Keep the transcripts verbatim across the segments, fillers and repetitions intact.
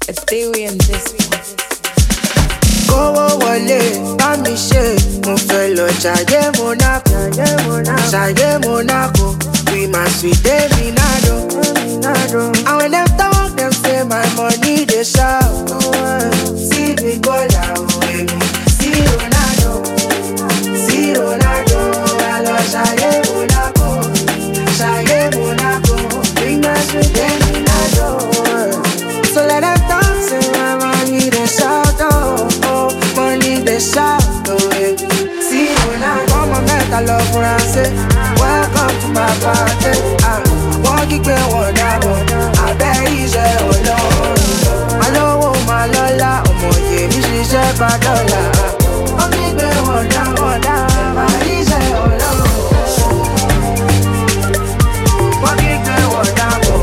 It's theory in this one. Kówó wọlé, bá mi ṣe, mo fẹ́ lọ ṣayé Monaco, ṣayé Monaco, with my sweet Eminado. And when them talk, them say my money they shout. See me go down, baby, see Ronaldo, see Ronaldo. I love ṣayé Monaco, ṣayé Monaco, with my sweet Eminado. So let them talk, say my money they shout, oh, oh, money they shout, oh, baby. See Ronaldo, I'm a metal love France. Welcome to my party. Ah, wọ́n kígbe wọ́n dábọ̀, abẹ́ iṣẹ́ Ọlọ́run. Alówó máa lọ́lá, ọmọ yèmí ṣiṣẹ́ bá dọ́là. Wọ́n kígbe wọ́n dábọ̀, abẹ́ iṣẹ́ Ọlọ́run. Wọ́n kígbe wọ́n dábọ̀,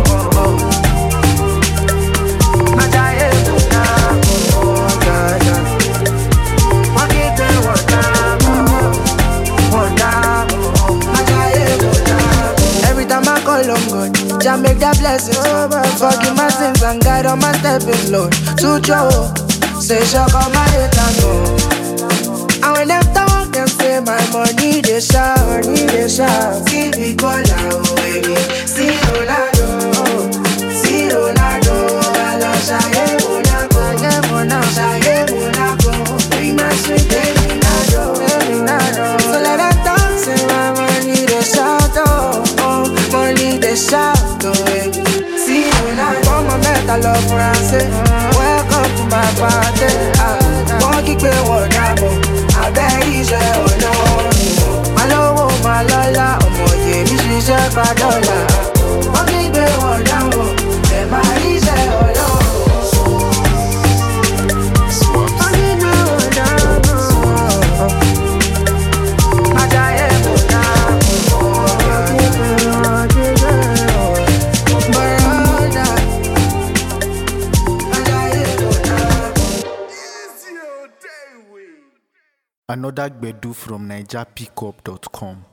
ajáyé tó dábọ̀, gàdá. Wọ́n kígbe wọ́n dábọ̀, wọ́n dábọ̀, ajáyé tó dábọ̀. Every time I call on God, Jah make that blessings come. Forgive my sins and guide on my stepping Lord. To Joe, say shock on my head and go. And when them talk, them say my money they shout, money they shout. See me go down, baby, see Ronaldo, see Ronaldo. I love ṣayé Monaco, ṣayé Monaco, bring my sweet Eminado, Eminado. So let them talk, say my money they shout, oh, oh, money they shout, oh, baby. See Ronaldo, I'm a metal love France. Welcome to my party. Ah, wọ́n kígbe wọ́n dábọ̀, abẹ́ iṣẹ́ Ọlọ́run. Alówó máa lọ́lá, ọmọ yèmí ṣiṣẹ́ bá dọ́là. Wọ́n kígbe wọ́n dábọ̀, ẹ̀ máa ríṣẹ́ Ọlọ́run. Wọ́n kígbe wọ́n dábọ̀, ajáyé Monaco, Bermuda, ajáyé Monaco. Another Gbedu from Niger Pickup dot com.